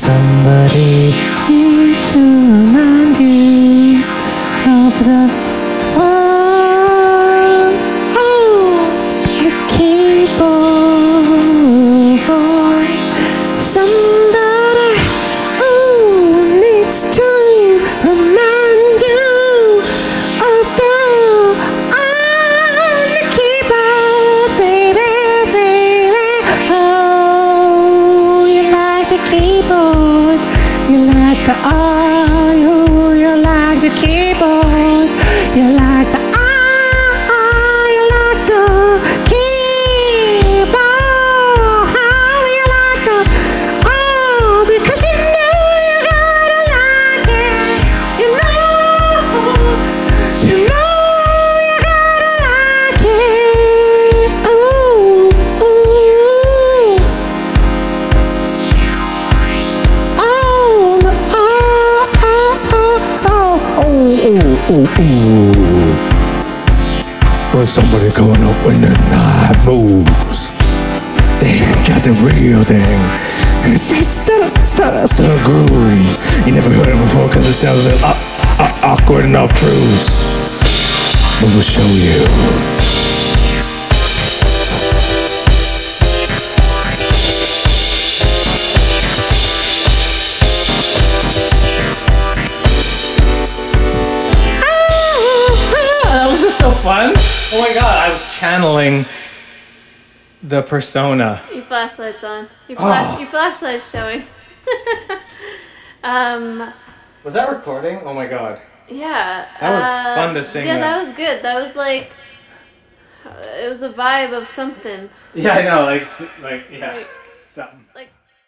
Somebody needs to remind you of the world. The keyboard. Somebody needs to remind you of the keyboard, baby, baby. Oh, you like the keyboard. You like the you like the keyboard. You like the you like the keyboard. How you like the because you know you gotta like it. You know you gotta like it. Ooh, ooh. When somebody coming up when the night moves, they got the real thing. It's stutter groove. You never heard it before because it sounds a little awkward and obtruse. But we'll show you. That was just so fun. Oh my god, I was channeling the persona. Your flashlight's on. Your Oh. flashlight's showing. Was that recording? Oh my god. Yeah. That was fun to sing. Yeah, that was good. That was like, it was a vibe of something. Yeah, I know, like yeah, Like- something. Like